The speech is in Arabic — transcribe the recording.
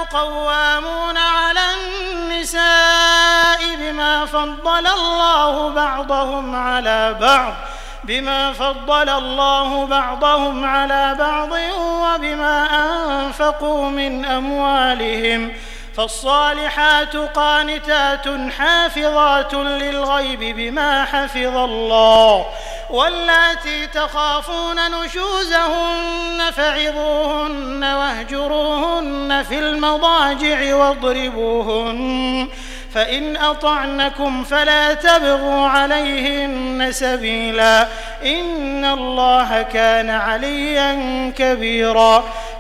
قوامون على النساء بما فضل الله بعضهم على بعض وبما أنفقوا من أموالهم فالصالحات قانتات حافظات للغيب بما حفظ الله واللاتي تخافون نشوزهن فعظوهن واهجروهن في المضاجع واضربوهن فإن أطعنكم فلا تبغوا عليهن سبيلا إن الله كان عليا كبيرا